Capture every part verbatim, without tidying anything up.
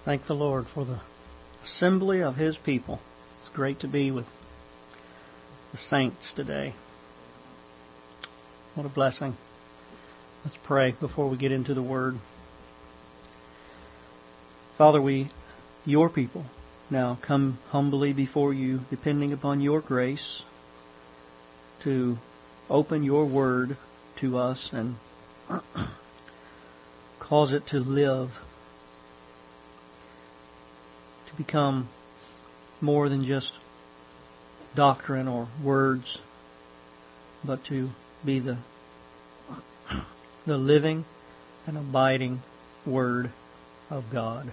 Thank the Lord for the assembly of His people. It's great to be with the saints today. What a blessing. Let's pray before we get into the Word. Father, we, your people, now come humbly before you, depending upon your grace to open your Word to us and cause it to live, to become more than just doctrine or words, but to be the the living and abiding Word of God.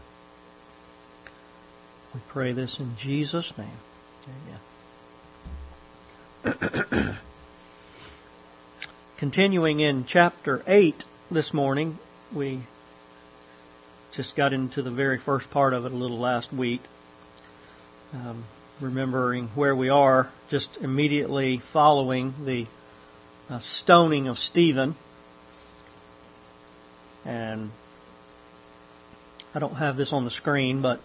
We pray this in Jesus' name. Amen. Continuing in chapter eight this morning, we just got into the very first part of it a little last week. Um, remembering where we are, just immediately following the uh, stoning of Stephen. And I don't have this on the screen, but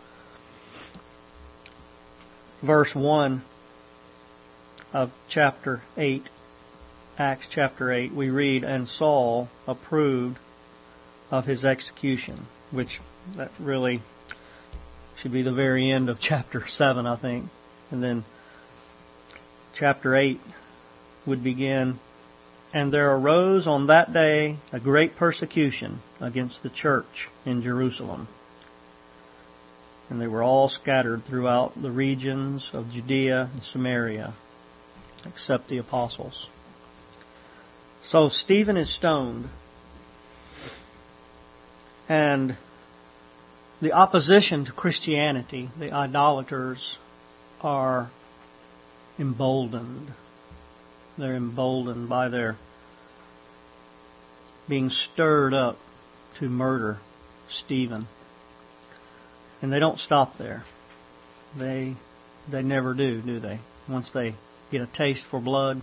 verse one of chapter eight, Acts chapter eight, we read, "And Saul approved of his execution," which that really should be the very end of chapter seven, I think. And then chapter eight would begin, "And there arose on that day a great persecution against the church in Jerusalem. And they were all scattered throughout the regions of Judea and Samaria, except the apostles." So Stephen is stoned, and the opposition to Christianity, the idolaters, are emboldened. They're emboldened by their being stirred up to murder Stephen. And they don't stop there. They they never do, do they? Once they get a taste for blood.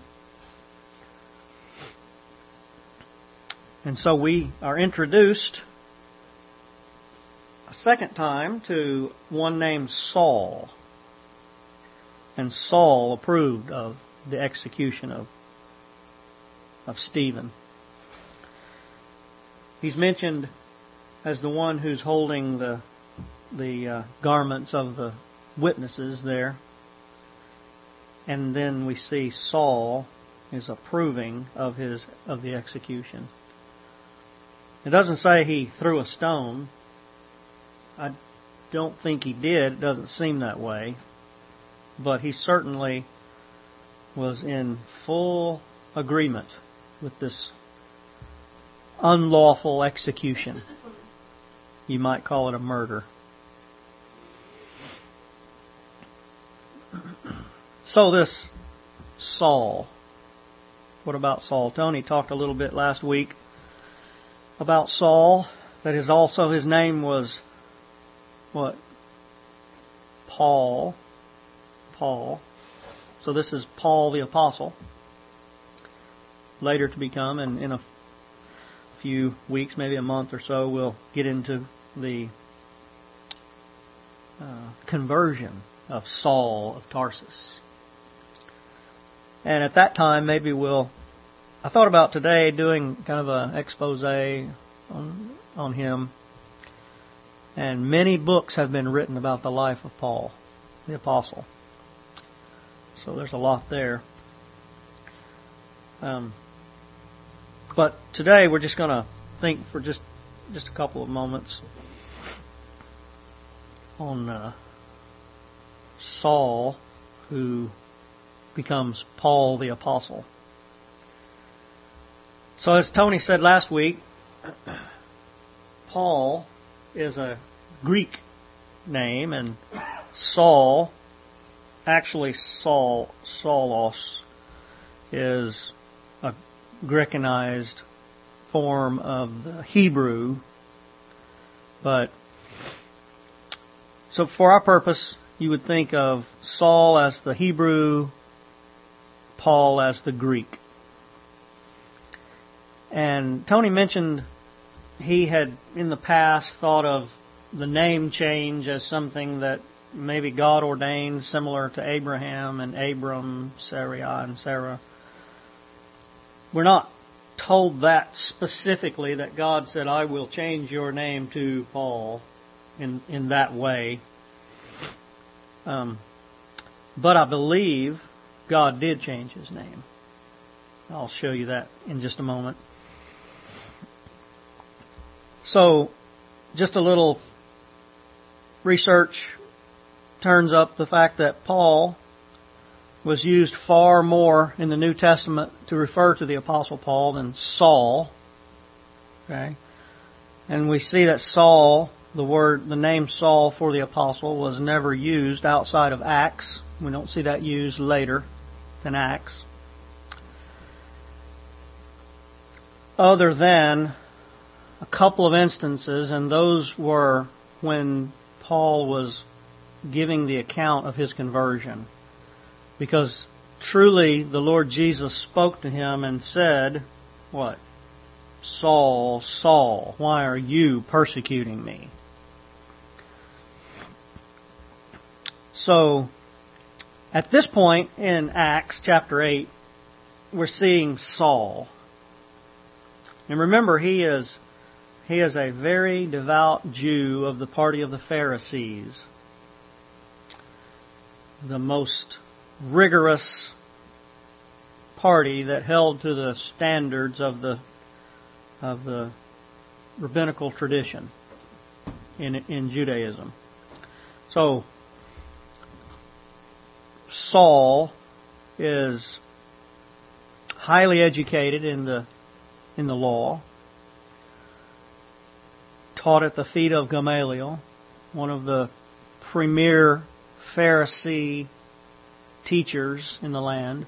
And so we are introduced a second time to one named Saul. And Saul approved of the execution of, of Stephen. He's mentioned as the one who's holding the the uh, garments of the witnesses there. And then we see Saul is approving of his of the execution. It doesn't say he threw a stone. I don't think he did. It doesn't seem that way. But he certainly was in full agreement with this unlawful execution. You might call it a murder. So this Saul, what about Saul? Tony talked a little bit last week about Saul. That is also his name was what? Paul. Paul. So this is Paul the Apostle, later to become, and in a few weeks, maybe a month or so, we'll get into the uh, conversion of Saul of Tarsus. And at that time, maybe we'll... I thought about today doing kind of an expose on, on him. And many books have been written about the life of Paul, the Apostle. So there's a lot there. Um, but today we're just going to think for just just a couple of moments on uh, Saul, who becomes Paul the Apostle. So as Tony said last week, Paul is a Greek name, and Saul, actually Saul, Saulos, is a Greekanized form of the Hebrew. But so for our purpose, you would think of Saul as the Hebrew, Paul as the Greek. And Tony mentioned he had in the past thought of the name change as something that maybe God ordained, similar to Abraham and Abram, Sarai and Sarah. We're not told that specifically, that God said, I will change your name to Paul in, in that way. Um, but I believe God did change his name. I'll show you that in just a moment. So, just a little research turns up the fact that Paul was used far more in the New Testament to refer to the Apostle Paul than Saul. Okay? And we see that Saul, the word, the name Saul for the apostle, was never used outside of Acts. We don't see that used later than Acts. Other than a couple of instances, and those were when Paul was giving the account of his conversion. Because truly the Lord Jesus spoke to him and said, what? Saul, Saul, why are you persecuting me? So, at this point in Acts chapter eight, we're seeing Saul. And remember, he is he is a very devout Jew of the party of the Pharisees. The most rigorous party that held to the standards of the of the rabbinical tradition in in Judaism. So Saul is highly educated in the in the law, taught at the feet of Gamaliel, one of the premier Pharisee teachers in the land.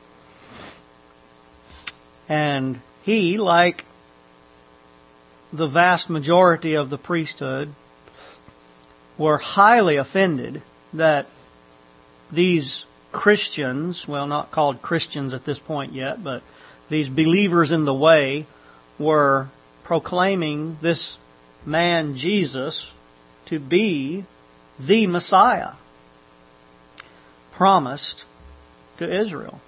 And he, like the vast majority of the priesthood, were highly offended that these Christians, well, not called Christians at this point yet, but these believers in the way, were proclaiming this man Jesus to be the Messiah promised to Israel.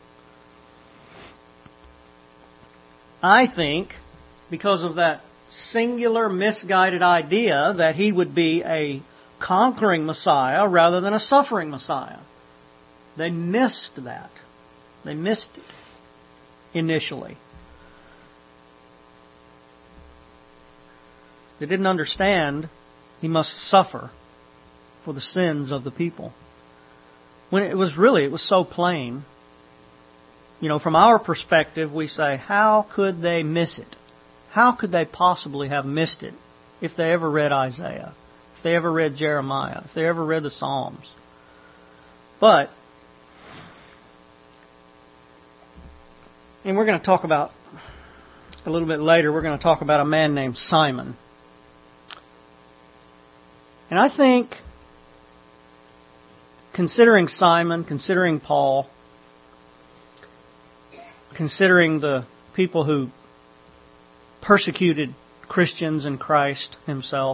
I think, because of that singular misguided idea that he would be a conquering Messiah rather than a suffering Messiah, they missed that. They missed it initially. They didn't understand he must suffer for the sins of the people. When it was really, it was so plain. You know, from our perspective, we say, how could they miss it? How could they possibly have missed it if they ever read Isaiah, if they ever read Jeremiah, if they ever read the Psalms? But, and we're going to talk about, a little bit later, we're going to talk about a man named Simon. And I think, considering Simon, considering Paul, considering the people who persecuted Christians and Christ himself,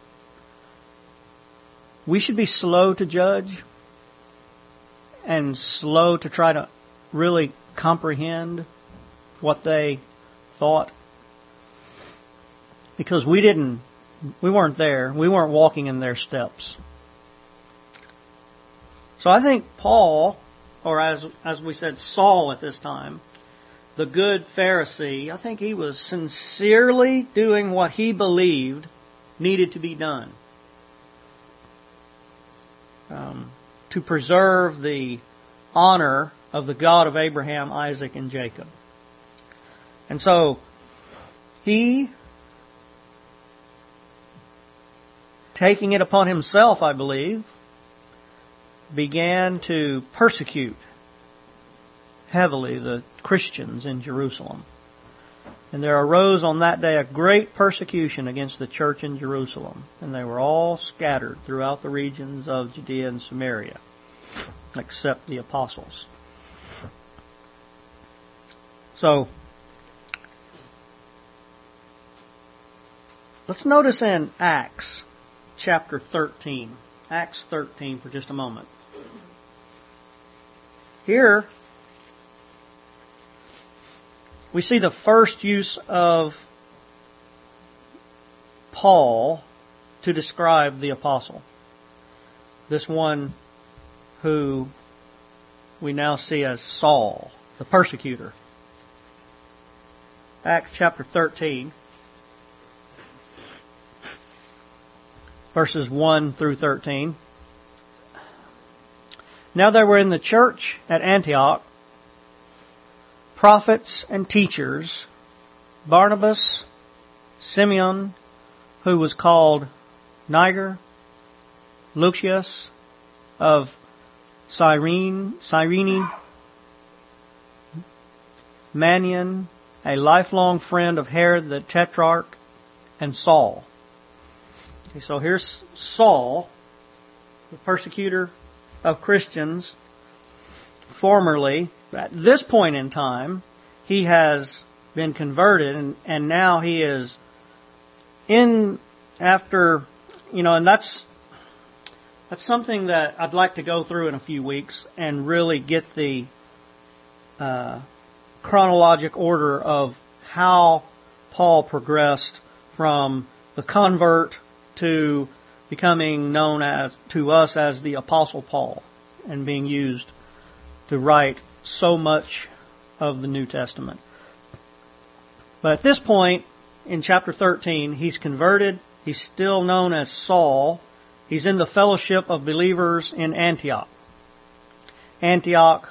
we should be slow to judge and slow to try to really comprehend what they thought. Because we didn't, we weren't there. We weren't walking in their steps. So I think Paul, or as as we said, Saul at this time, the good Pharisee, I think he was sincerely doing what he believed needed to be done um, to preserve the honor of the God of Abraham, Isaac, and Jacob. And so he, taking it upon himself, I believe, began to persecute heavily the Christians in Jerusalem. And there arose on that day a great persecution against the church in Jerusalem. And they were all scattered throughout the regions of Judea and Samaria, except the apostles. So, let's notice in Acts chapter thirteen. Acts thirteen for just a moment. Here, we see the first use of Paul to describe the apostle. This one who we now see as Saul, the persecutor. Acts chapter thirteen, verses one through thirteen. Now there were in the church at Antioch prophets and teachers, Barnabas, Simeon, who was called Niger, Lucius of Cyrene, Cyrene, Manaen, a lifelong friend of Herod the Tetrarch, and Saul. Okay, so here's Saul, the persecutor of Christians. Formerly, at this point in time, he has been converted, and, and now he is in after, you know, and that's that's something that I'd like to go through in a few weeks and really get the uh, chronologic order of how Paul progressed from the convert to becoming known as to us as the Apostle Paul and being used to write so much of the New Testament. But at this point, in chapter thirteen, he's converted. He's still known as Saul. He's in the fellowship of believers in Antioch. Antioch,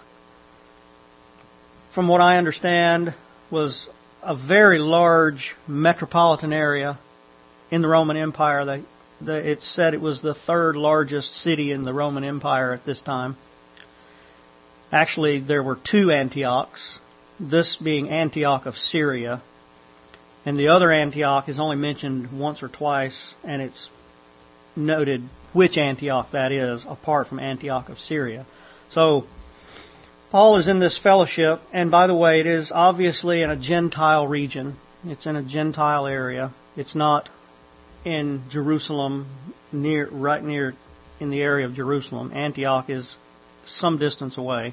from what I understand, was a very large metropolitan area in the Roman Empire. They, they, it said it was the third largest city in the Roman Empire at this time. Actually, there were two Antiochs, this being Antioch of Syria. And the other Antioch is only mentioned once or twice, and it's noted which Antioch that is, apart from Antioch of Syria. So, Paul is in this fellowship, and by the way, it is obviously in a Gentile region. It's in a Gentile area. It's not in Jerusalem, near right near in the area of Jerusalem. Antioch is some distance away.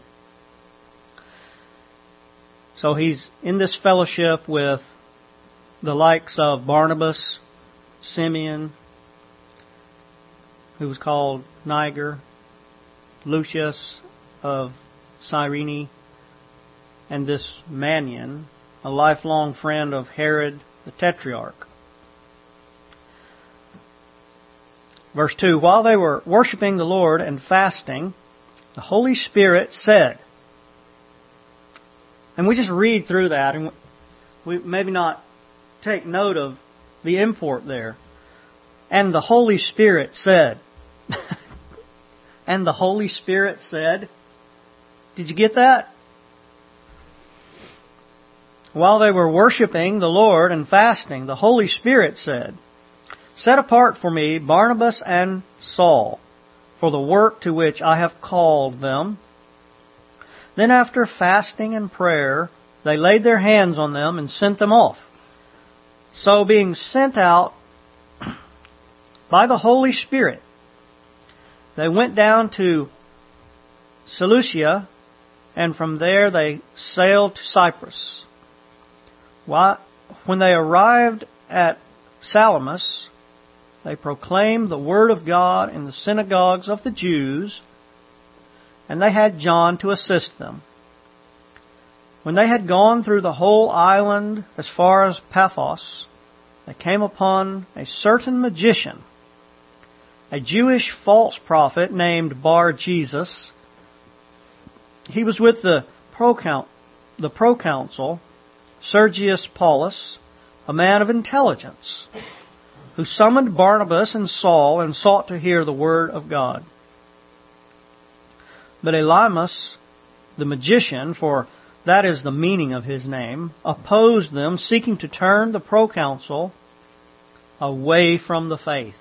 So he's in this fellowship with the likes of Barnabas, Simeon, who was called Niger, Lucius of Cyrene, and this Manaen, a lifelong friend of Herod the Tetrarch. Verse two, while they were worshiping the Lord and fasting, the Holy Spirit said, and we just read through that, and we maybe not take note of the import there. And the Holy Spirit said. And the Holy Spirit said. Did you get that? While they were worshiping the Lord and fasting, the Holy Spirit said, set apart for me Barnabas and Saul for the work to which I have called them. Then after fasting and prayer, they laid their hands on them and sent them off. So being sent out by the Holy Spirit, they went down to Seleucia, and from there they sailed to Cyprus. When they arrived at Salamis, they proclaimed the word of God in the synagogues of the Jews, and they had John to assist them. When they had gone through the whole island as far as Paphos, they came upon a certain magician, a Jewish false prophet named Bar-Jesus. He was with the procount, the proconsul, Sergius Paulus, a man of intelligence, who summoned Barnabas and Saul and sought to hear the word of God. But Elymas, the magician, for that is the meaning of his name, opposed them, seeking to turn the proconsul away from the faith.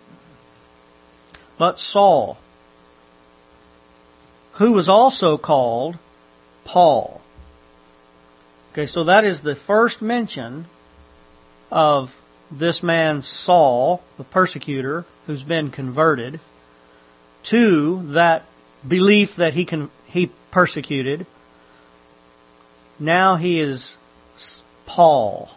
But Saul, who was also called Paul. Okay, so that is the first mention of this man Saul, the persecutor, who's been converted, to that belief that he can he persecuted. Now he is Paul,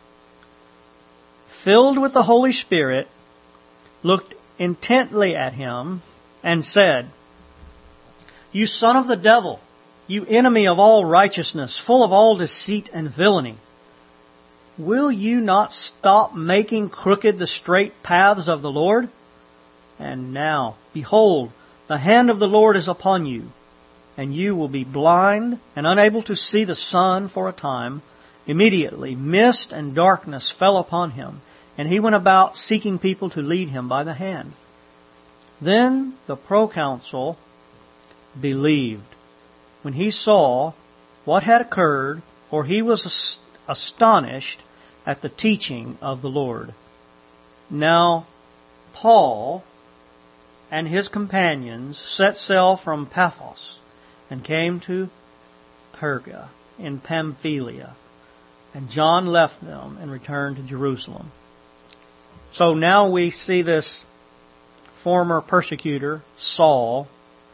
filled with the Holy Spirit, looked intently at him and said, "You son of the devil, you enemy of all righteousness, full of all deceit and villainy, will you not stop making crooked the straight paths of the Lord? And now, behold, the hand of the Lord is upon you, and you will be blind and unable to see the sun for a time." Immediately, mist and darkness fell upon him, and he went about seeking people to lead him by the hand. Then the proconsul believed when he saw what had occurred, for he was astonished at the teaching of the Lord. Now Paul and his companions set sail from Paphos and came to Perga in Pamphylia, and John left them and returned to Jerusalem. So now we see this former persecutor, Saul,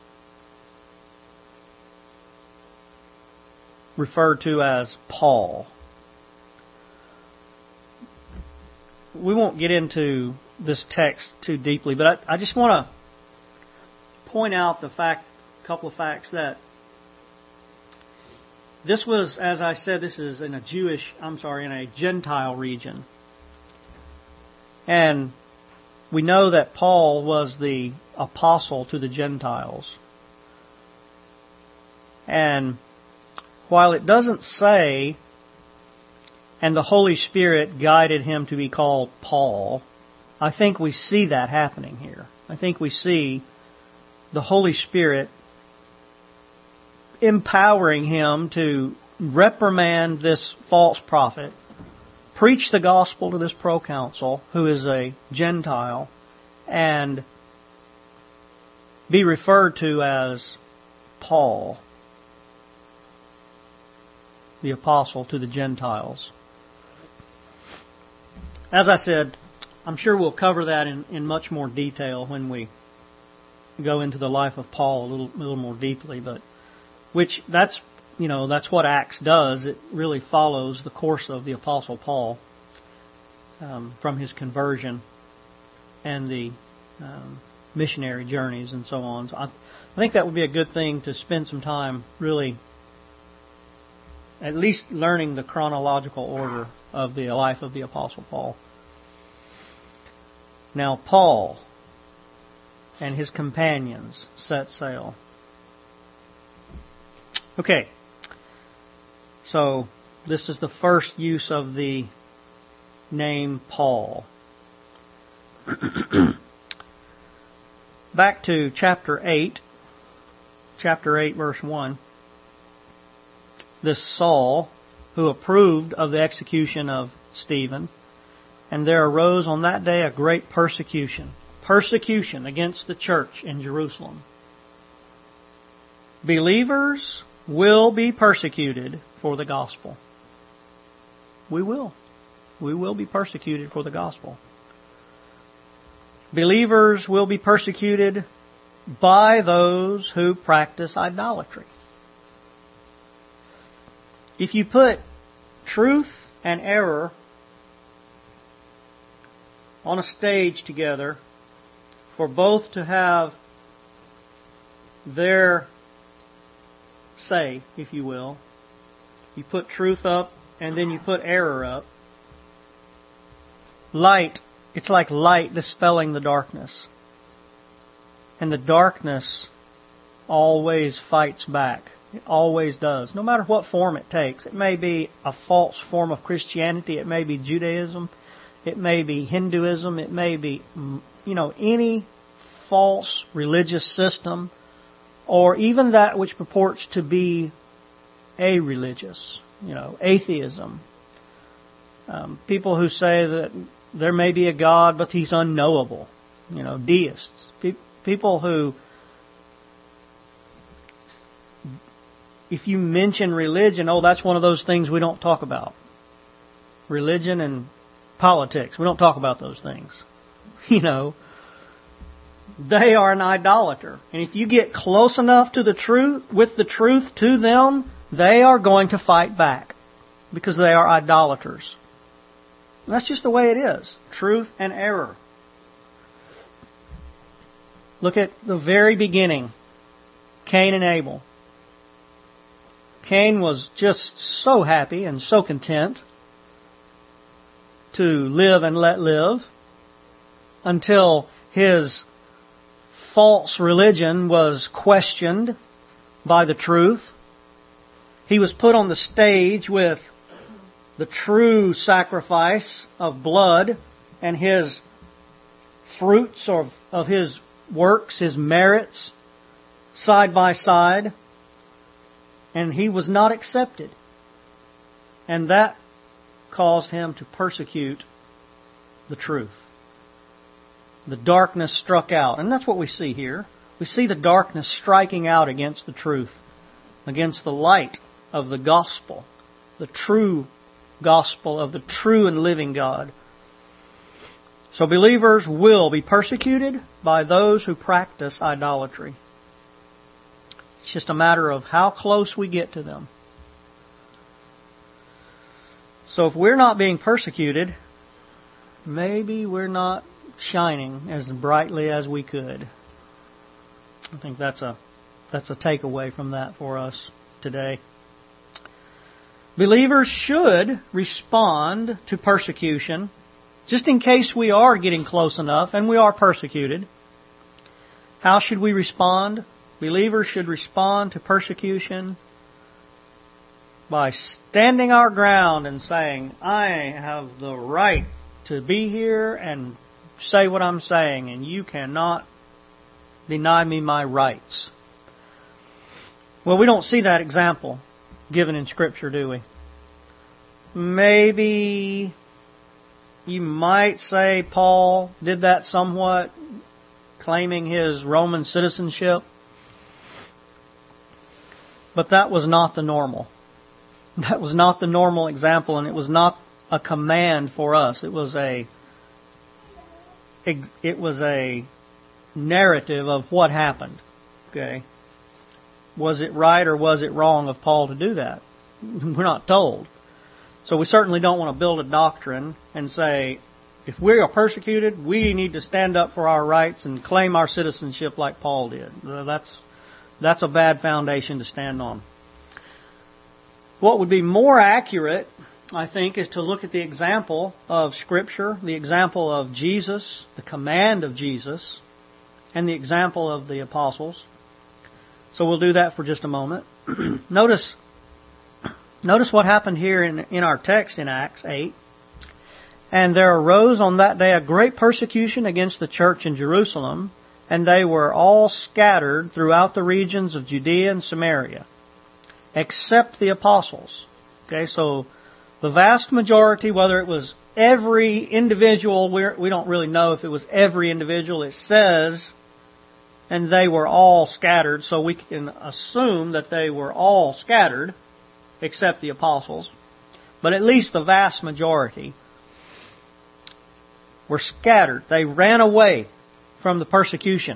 referred to as Paul. We won't get into this text too deeply, but I, I just want to point out the fact, a couple of facts that this was, as I said, this is in a Jewish, I'm sorry, in a Gentile region. And we know that Paul was the apostle to the Gentiles. And while it doesn't say, and the Holy Spirit guided him to be called Paul, I think we see that happening here. I think we see the Holy Spirit empowering him to reprimand this false prophet, preach the gospel to this proconsul, who is a Gentile, and be referred to as Paul, the apostle to the Gentiles. As I said, I'm sure we'll cover that in, in much more detail when we go into the life of Paul a little, a little more deeply, but which that's you know that's what Acts does. It really follows the course of the Apostle Paul um, from his conversion and the um, missionary journeys and so on. So I, I think that would be a good thing to spend some time really at least learning the chronological order of the life of the Apostle Paul. Now Paul and his companions set sail. Okay, so this is the first use of the name Paul. Back to chapter eight, chapter eight, verse one. This Saul, who approved of the execution of Stephen, and there arose on that day a great persecution, persecution against the church in Jerusalem. Believers will be persecuted for the gospel. We will. We will be persecuted for the gospel. Believers will be persecuted by those who practice idolatry. If you put truth and error on a stage together for both to have their say, if you will, you put truth up and then you put error up. Light, it's like light dispelling the darkness. And the darkness always fights back. It always does, no matter what form it takes. It may be a false form of Christianity. It may be Judaism. It may be Hinduism. It may be, you know, any false religious system, or even that which purports to be a-religious, you know, atheism. Um, people who say that there may be a God, but He's unknowable, you know, deists. Pe- people who, if you mention religion, oh, that's one of those things we don't talk about. Religion and politics. We don't talk about those things. You know, they are an idolater. And if you get close enough to the truth, with the truth to them, they are going to fight back because they are idolaters. And that's just the way it is. Truth and error. Look at the very beginning. Cain and Abel. Cain was just so happy and so content to live and let live until his false religion was questioned by the truth. He was put on the stage with the true sacrifice of blood and his fruits of, of his works, his merits, side by side. And he was not accepted. And that caused him to persecute the truth. The darkness struck out. And that's what we see here. We see the darkness striking out against the truth, against the light of the gospel, the true gospel of the true and living God. So believers will be persecuted by those who practice idolatry. It's just a matter of how close we get to them. So if we're not being persecuted, maybe we're not shining as brightly as we could. I think that's a that's a takeaway from that for us today. Believers should respond to persecution, just in case we are getting close enough and we are persecuted. How should we respond? Believers should respond to persecution by standing our ground and saying, I have the right to be here and say what I'm saying, and you cannot deny me my rights. Well, we don't see that example given in Scripture, do we? Maybe you might say Paul did that somewhat, claiming his Roman citizenship. But that was not the normal. That was not the normal example, and it was not a command for us. It was a it was a narrative of what happened. Okay. Was it right or was it wrong of Paul to do that? We're not told. So we certainly don't want to build a doctrine and say, if we are persecuted, we need to stand up for our rights and claim our citizenship like Paul did. That's That's a bad foundation to stand on. What would be more accurate, I think, is to look at the example of Scripture, the example of Jesus, the command of Jesus, and the example of the apostles. So we'll do that for just a moment. Notice notice what happened here in, in our text in Acts eight. And there arose on that day a great persecution against the church in Jerusalem, and they were all scattered throughout the regions of Judea and Samaria, except the apostles. Okay, so the vast majority, whether it was every individual, we're, we don't really know if it was every individual. It says, and they were all scattered, so we can assume that they were all scattered, except the apostles. But at least the vast majority were scattered. They ran away from the persecution,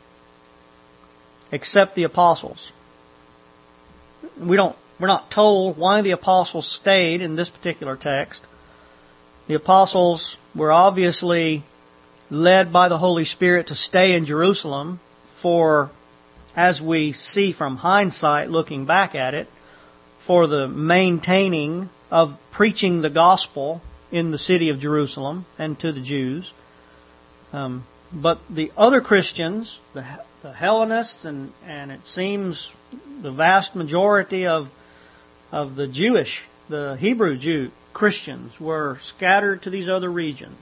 except the apostles. We don't, we're not told why the apostles stayed in this particular text. The apostles were obviously led by the Holy Spirit to stay in Jerusalem for, as we see from hindsight, looking back at it, for the maintaining of preaching the gospel in the city of Jerusalem and to the Jews. Um, But the other Christians, the, the Hellenists, and, and it seems the vast majority of of the Jewish, the Hebrew Jew Christians, were scattered to these other regions.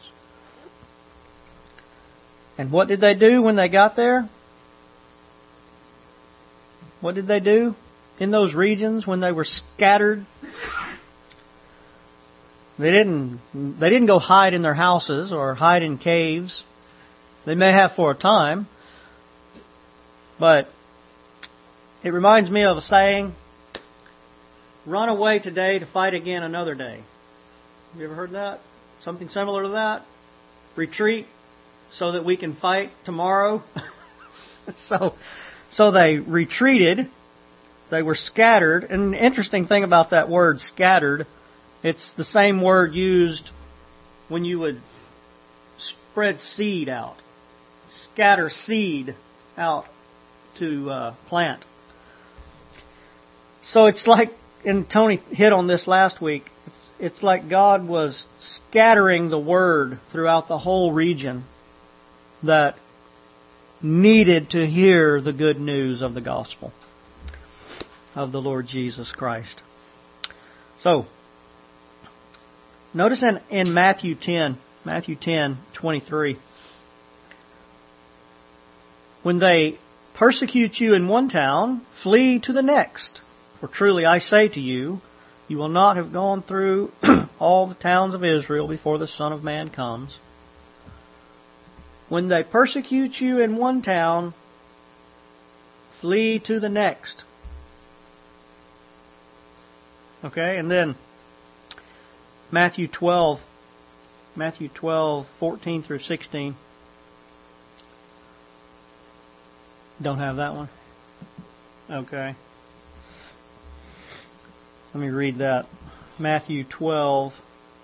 And what did they do when they got there? What did they do in those regions when they were scattered? They didn't. They didn't go hide in their houses or hide in caves. They may have for a time, but it reminds me of a saying, run away today to fight again another day. Have you ever heard that? Something similar to that? Retreat so that we can fight tomorrow? so, so they retreated. They were scattered. And an interesting thing about that word, scattered, it's the same word used when you would spread seed out. Scatter seed out to uh, plant. So it's like, and Tony hit on this last week, it's, it's like God was scattering the word throughout the whole region that needed to hear the good news of the gospel of the Lord Jesus Christ. So, notice in, in Matthew ten, Matthew ten, twenty-three, when they persecute you in one town, flee to the next. For truly I say to you, you will not have gone through all the towns of Israel before the Son of Man comes. When they persecute you in one town, flee to the next. Okay, and then Matthew twelve, Matthew twelve, fourteen through sixteen. Don't have that one? Okay. Let me read that. Matthew twelve.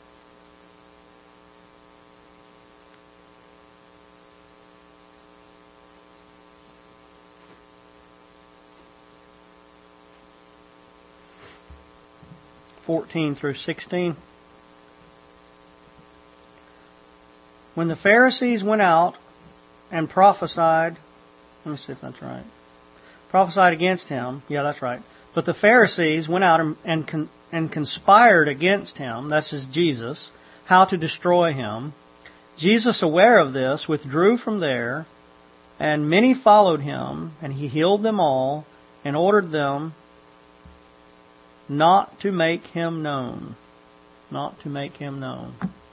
fourteen through sixteen. When the Pharisees went out and prophesied, let me see if that's right. Prophesied against him. Yeah, that's right. But the Pharisees went out and and, con, and conspired against him, that's his Jesus, how to destroy him. Jesus, aware of this, withdrew from there, and many followed him, and he healed them all, and ordered them not to make him known. Not to make him known.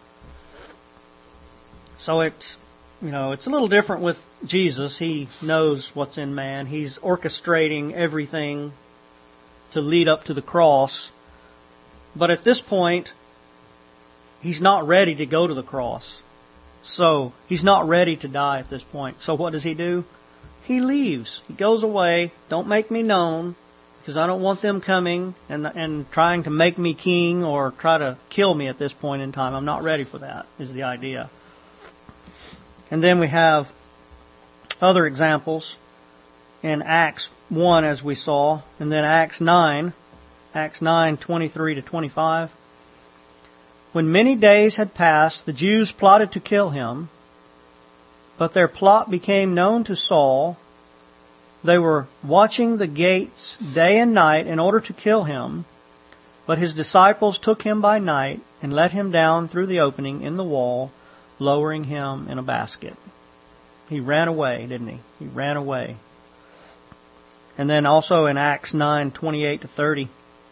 So it's, you know, it's a little different with Jesus. He knows what's in man. He's orchestrating everything to lead up to the cross. But at this point, he's not ready to go to the cross. So he's not ready to die at this point. So what does he do? He leaves. He goes away. Don't make me known, because I don't want them coming and and trying to make me king or try to kill me at this point in time. I'm not ready for that, is the idea. And then we have other examples in Acts one, as we saw, and then Acts nine, Acts nine, twenty-three to twenty-five. When many days had passed, the Jews plotted to kill him, but their plot became known to Saul. They were watching the gates day and night in order to kill him, but his disciples took him by night and let him down through the opening in the wall, lowering him in a basket. He ran away, didn't he? He ran away. And then also in Acts nine, twenty-eight to thirty.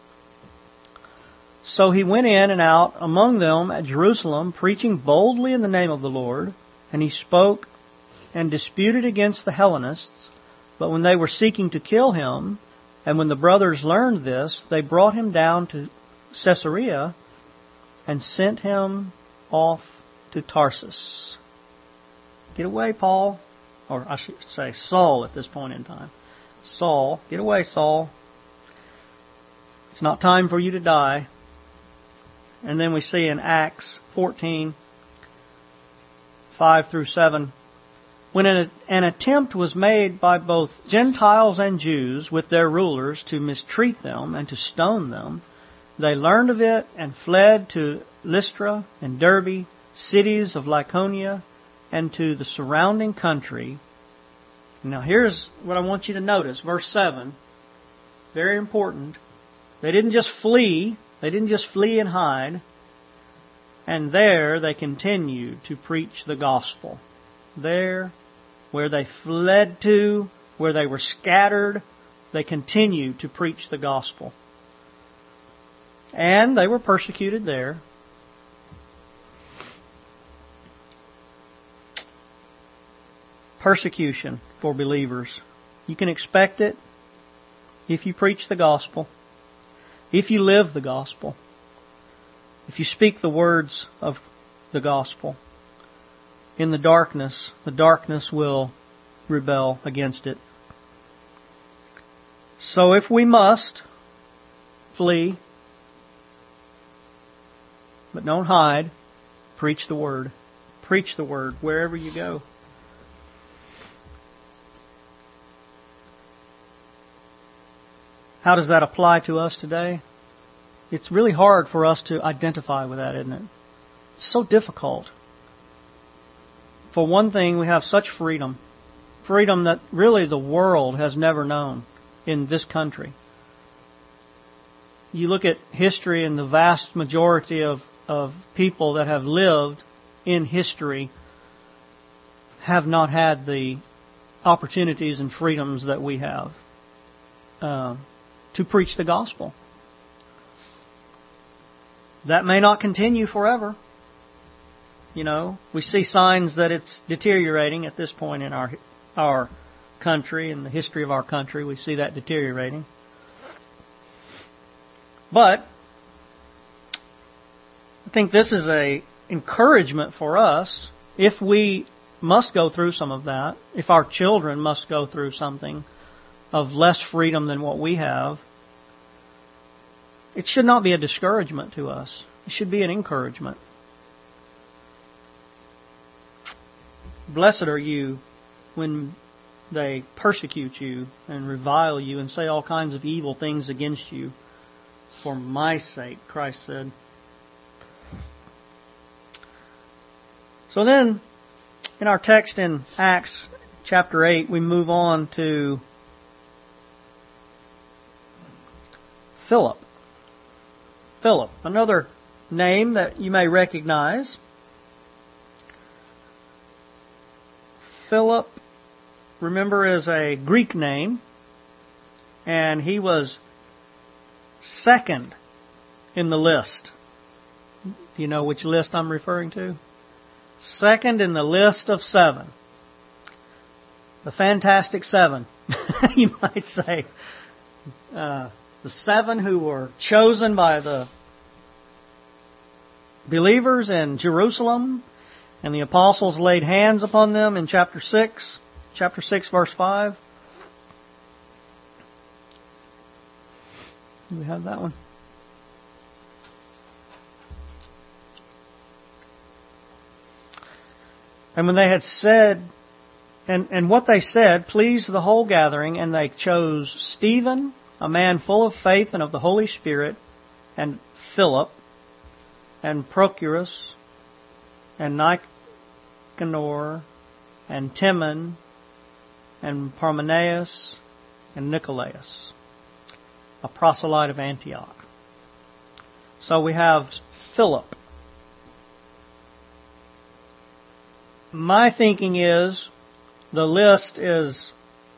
So he went in and out among them at Jerusalem, preaching boldly in the name of the Lord, and he spoke and disputed against the Hellenists. But when they were seeking to kill him, and when the brothers learned this, they brought him down to Caesarea and sent him off to Tarsus. Get away, Paul. Or I should say Saul at this point in time. Saul, get away, Saul. It's not time for you to die. And then we see in Acts fourteen, five through seven, when an, an attempt was made by both Gentiles and Jews with their rulers to mistreat them and to stone them, they learned of it and fled to Lystra and Derbe, cities of Lycaonia, and to the surrounding country. Now here's what I want you to notice. Verse seven, very important. They didn't just flee. They didn't just flee and hide. And there they continued to preach the gospel. There, where they fled to, where they were scattered, they continued to preach the gospel. And they were persecuted there. Persecution for believers. You can expect it if you preach the gospel, if you live the gospel, if you speak the words of the gospel. In the darkness, the darkness will rebel against it. So if we must, flee, but don't hide. Preach the Word. Preach the Word wherever you go. How does that apply to us today? It's really hard for us to identify with that, isn't it? It's so difficult. For one thing, we have such freedom. Freedom that really the world has never known in this country. You look at history, and the vast majority of, of people that have lived in history have not had the opportunities and freedoms that we have uh, to preach the gospel. That may not continue forever. You know, we see signs that it's deteriorating at this point in our our country, in the history of our country. We see that deteriorating. But I think this is a encouragement for us if we must go through some of that, if our children must go through something of less freedom than what we have. It should not be a discouragement to us. It should be an encouragement. Blessed are you when they persecute you and revile you and say all kinds of evil things against you for my sake, Christ said. So then, in our text in Acts chapter eight, we move on to Philip. Philip, another name that you may recognize. Philip, remember, is a Greek name, and he was second in the list. Do you know which list I'm referring to? Second in the list of seven. The Fantastic Seven, you might say. Uh, the seven who were chosen by the believers in Jerusalem, and the apostles laid hands upon them in chapter six, chapter six, verse five. Do we have that one? And when they had said, and, and what they said pleased the whole gathering, and they chose Stephen, a man full of faith and of the Holy Spirit, and Philip, and Prochorus, and Nicanor, and Timon, and Parmenas, and Nicolaus, a proselyte of Antioch. So we have Philip. My thinking is the list is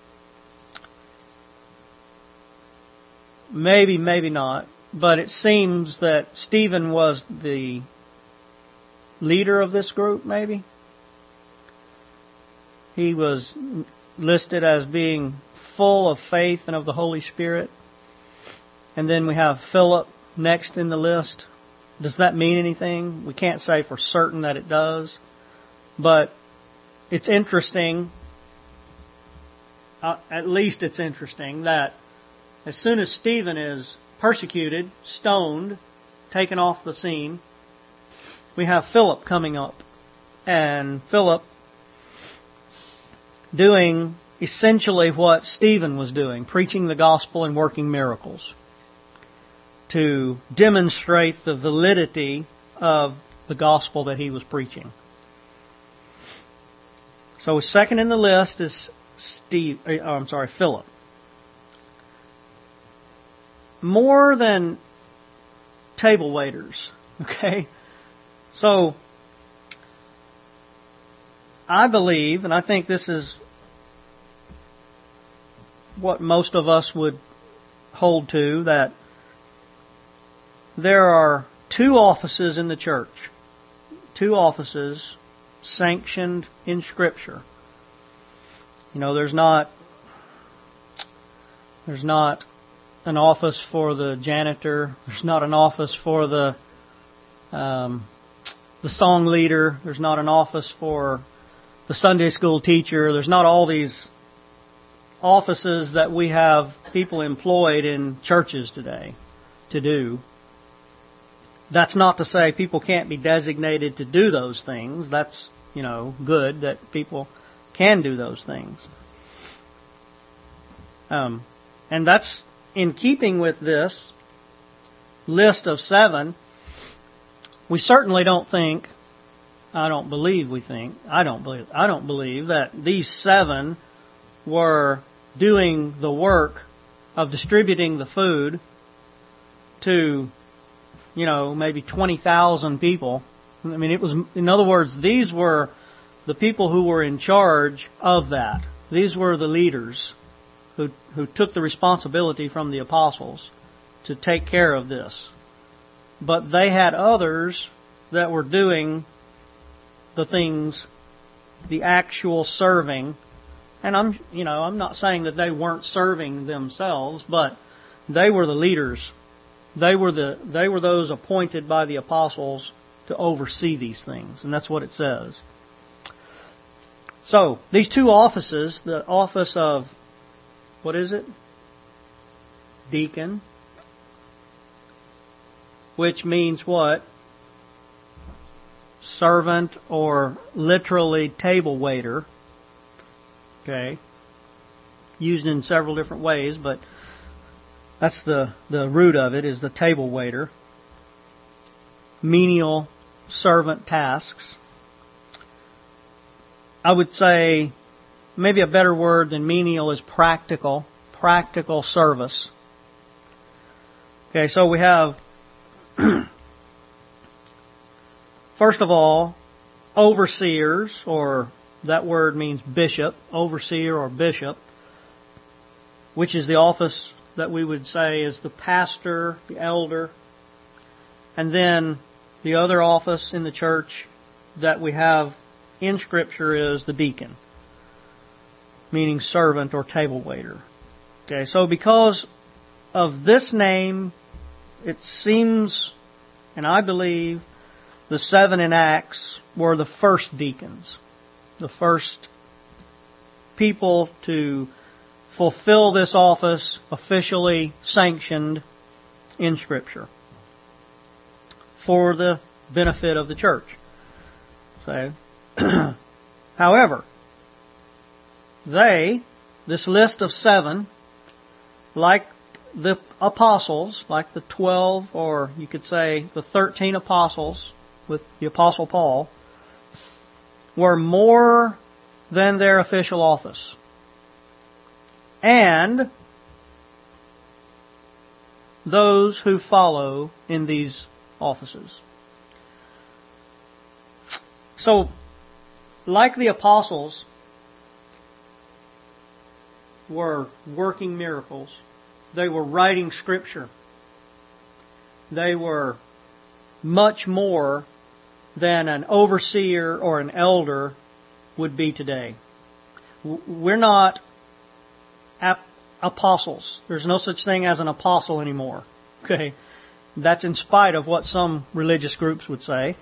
maybe, maybe not, but it seems that Stephen was the leader of this group, maybe. He was listed as being full of faith and of the Holy Spirit. And then we have Philip next in the list. Does that mean anything? We can't say for certain that it does. But it's interesting, uh, at least it's interesting, that as soon as Stephen is persecuted, stoned, taken off the scene, we have Philip coming up. And Philip doing essentially what Stephen was doing, preaching the gospel and working miracles to demonstrate the validity of the gospel that he was preaching. So second in the list is Steve. Oh, I'm sorry, Philip. More than table waiters. Okay, so I believe, and I think this is what most of us would hold to, that there are two offices in the church. Two offices sanctioned in Scripture. You know, there's not there's not an office for the janitor. There's not an office for the um, the song leader. There's not an office for the Sunday school teacher. There's not all these offices that we have people employed in churches today to do. That's not to say people can't be designated to do those things. That's, you know, good that people can do those things. Um, and that's in keeping with this list of seven. We certainly don't think, I don't believe we think, I don't believe, I don't believe that these seven were doing the work of distributing the food to, you know, maybe twenty thousand people. I mean, it was, in other words, these were the people who were in charge of that. These were the leaders who who took the responsibility from the apostles to take care of this. But they had others that were doing the things, the actual serving. And I'm, you know, I'm not saying that they weren't serving themselves, but they were the leaders. They were the they were those appointed by the apostles to oversee these things, and that's what it says. So, these two offices, the office of, what is it? Deacon, which means what? Servant, or literally table waiter. Okay. Used in several different ways, but that's the, the root of it, is the table waiter. Menial servant tasks. I would say maybe a better word than menial is practical. Practical service. Okay, so we have, first of all, overseers, or that word means bishop, overseer or bishop, which is the office that we would say is the pastor, the elder. And then the other office in the church that we have in Scripture is the deacon, meaning servant or table waiter. Okay, so because of this name, it seems, and I believe, the seven in Acts were the first deacons, the first people to fulfill this office officially sanctioned in Scripture for the benefit of the church. So, however, they, this list of seven, like the apostles, like the twelve, or you could say the thirteen apostles with the Apostle Paul, were more than their official office. And those who follow in these offices. So, like the apostles were working miracles, they were writing Scripture, they were much more than an overseer or an elder would be today. We're not ap- apostles. There's no such thing as an apostle anymore. Okay? That's in spite of what some religious groups would say.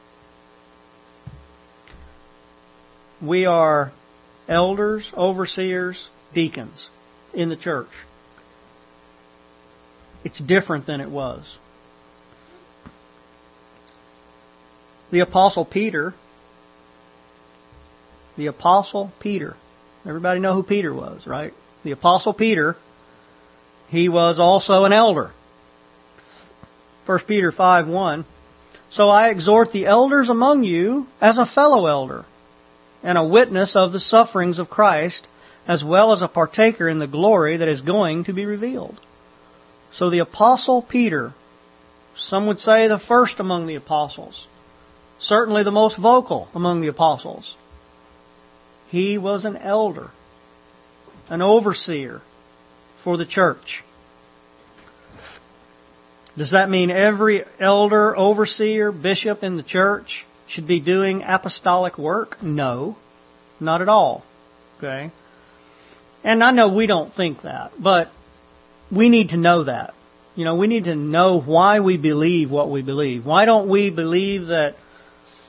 We are elders, overseers, deacons in the church. It's different than it was. The Apostle Peter, the Apostle Peter, everybody know who Peter was, right? The Apostle Peter, he was also an elder. First Peter five one, so I exhort the elders among you as a fellow elder, and a witness of the sufferings of Christ, as well as a partaker in the glory that is going to be revealed. So the Apostle Peter, some would say the first among the apostles, certainly the most vocal among the apostles, he was an elder, an overseer for the church. Does that mean every elder, overseer, bishop in the church should be doing apostolic work? No, not at all. Okay? And I know we don't think that, but we need to know that. You know, we need to know why we believe what we believe. Why don't we believe that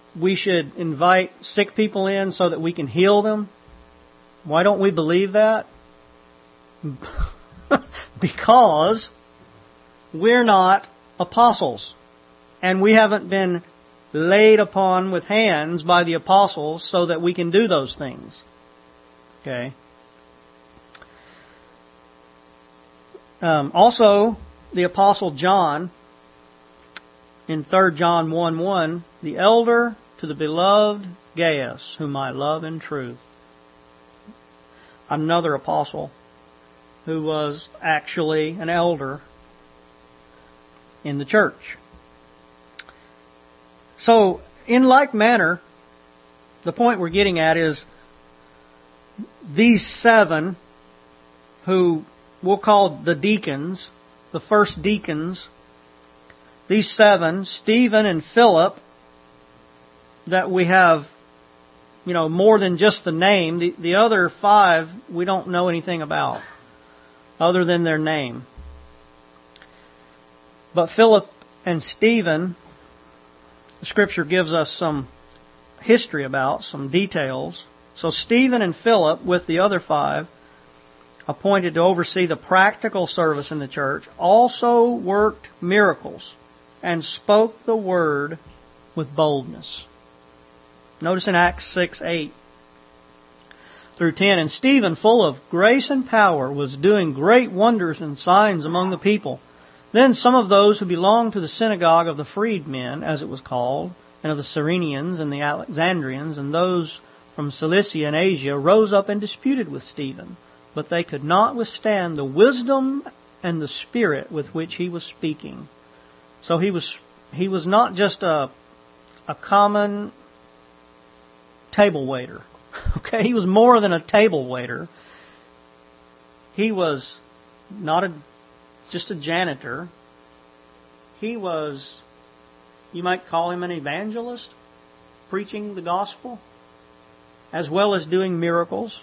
we should invite sick people in so that we can heal them. Why don't we believe that? Because we're not apostles. And we haven't been laid upon with hands by the apostles so that we can do those things. Okay. Um, also, the Apostle John, in Third John one one, the elder to the beloved Gaius, whom I love in truth. Another apostle who was actually an elder in the church. So, in like manner, the point we're getting at is these seven who we'll call the deacons, the first deacons, these seven, Stephen and Philip, that we have, you know, more than just the name. The, the other five we don't know anything about other than their name. But Philip and Stephen, the Scripture gives us some history about, some details. So Stephen and Philip, with the other five, appointed to oversee the practical service in the church, also worked miracles and spoke the word with boldness. Notice in Acts six, eight through ten, and Stephen, full of grace and power, was doing great wonders and signs among the people. Then some of those who belonged to the synagogue of the freedmen, as it was called, and of the Cyrenians and the Alexandrians, and those from Cilicia and Asia, rose up and disputed with Stephen. But they could not withstand the wisdom and the spirit with which he was speaking. So he was he was not just a a common table waiter. Okay, he was more than a table waiter. He was not a just a janitor. He was, you might call him an evangelist, preaching the gospel, as well as doing miracles.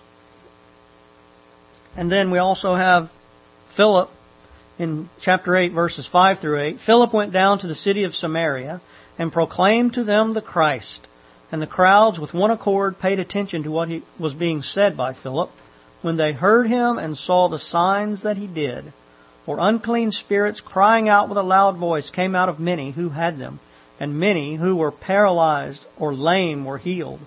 And then we also have Philip in chapter eight, verses five through eight. Philip went down to the city of Samaria and proclaimed to them the Christ. And the crowds with one accord paid attention to what he was being said by Philip when they heard him and saw the signs that he did. For unclean spirits, crying out with a loud voice, came out of many who had them, and many who were paralyzed or lame were healed.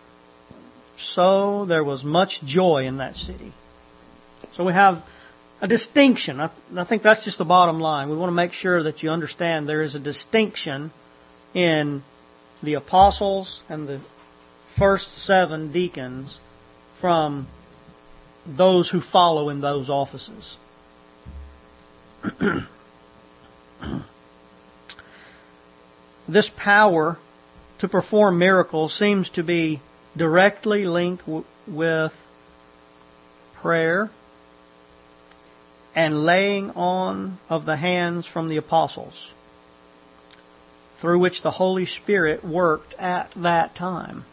So there was much joy in that city. So we have a distinction. I, I think that's just the bottom line. We want to make sure that you understand there is a distinction in the apostles and the first seven deacons from those who follow in those offices. This power to perform miracles seems to be directly linked w- with prayer and laying on of the hands from the apostles, through which the Holy Spirit worked at that time.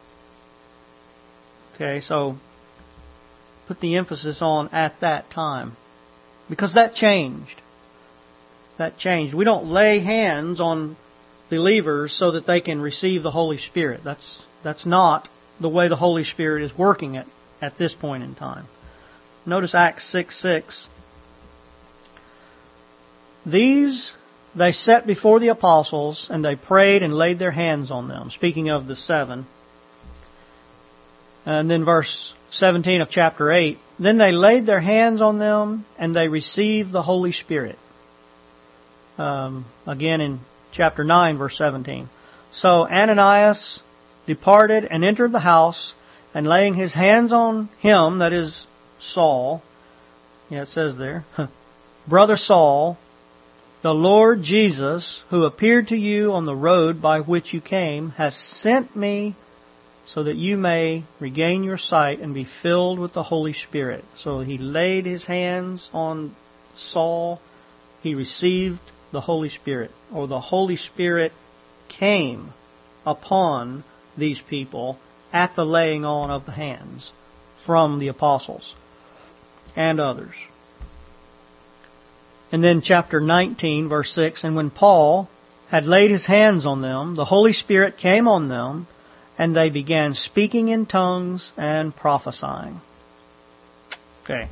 Okay, so put the emphasis on at that time. Because that changed. That changed. We don't lay hands on believers so that they can receive the Holy Spirit. That's that's not the way the Holy Spirit is working at, at this point in time. Notice Acts six six. These they set before the apostles, and they prayed and laid their hands on them. Speaking of the seven. And then verse seventeen of chapter eight. Then they laid their hands on them, and they received the Holy Spirit. Um, again in chapter nine, verse seventeen. So Ananias departed and entered the house, and laying his hands on him, that is Saul, yeah, it says there, Brother Saul, the Lord Jesus, who appeared to you on the road by which you came, has sent me so that you may regain your sight and be filled with the Holy Spirit. So he laid his hands on Saul. He received the Holy Spirit, or the Holy Spirit came upon these people at the laying on of the hands from the apostles and others. And then chapter nineteen, verse six, and when Paul had laid His hands on them, the Holy Spirit came on them, and they began speaking in tongues and prophesying. Okay.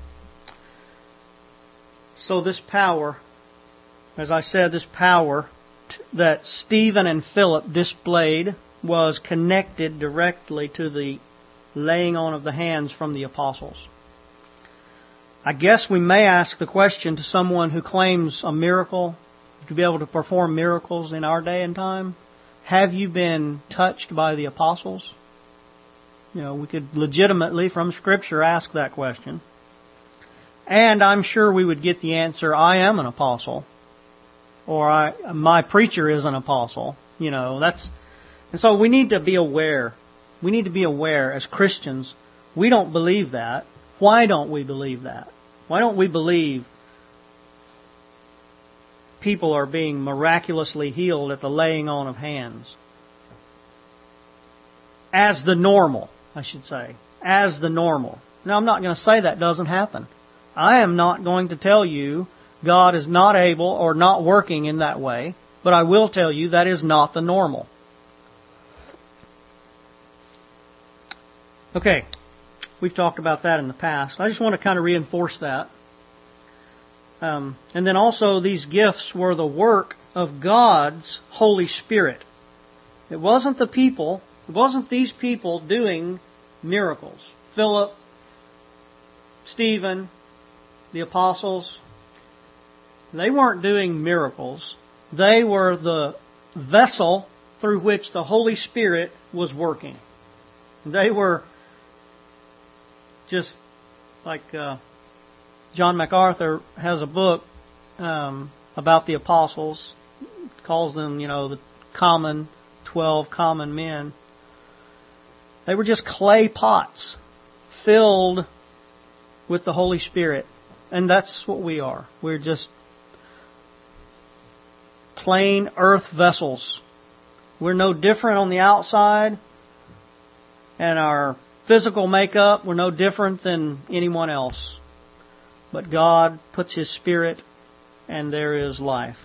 So this power, as I said, this power that Stephen and Philip displayed was connected directly to the laying on of the hands from the apostles. I guess we may ask the question to someone who claims a miracle, to be able to perform miracles in our day and time. Have you been touched by the apostles? You know, we could legitimately from Scripture ask that question. And I'm sure we would get the answer, I am an apostle. Or I, my preacher is an apostle. You know, that's... And so we need to be aware. We need to be aware as Christians, we don't believe that. Why don't we believe that? Why don't we believe people are being miraculously healed at the laying on of hands? As the normal, I should say. As the normal. Now, I'm not going to say that doesn't happen. I am not going to tell you God is not able or not working in that way, but I will tell you that is not the normal. Okay, we've talked about that in the past. I just want to kind of reinforce that. Um, and then also these gifts were the work of God's Holy Spirit. It wasn't the people, it wasn't these people doing miracles. Philip, Stephen, the apostles, they weren't doing miracles. They were the vessel through which the Holy Spirit was working. They were just like uh, John MacArthur has a book um, about the apostles, calls them, you know, the common, twelve common men. They were just clay pots filled with the Holy Spirit. And that's what we are. We're just plain earth vessels. We're no different on the outside. And our physical makeup, we're no different than anyone else. But God puts His Spirit and there is life.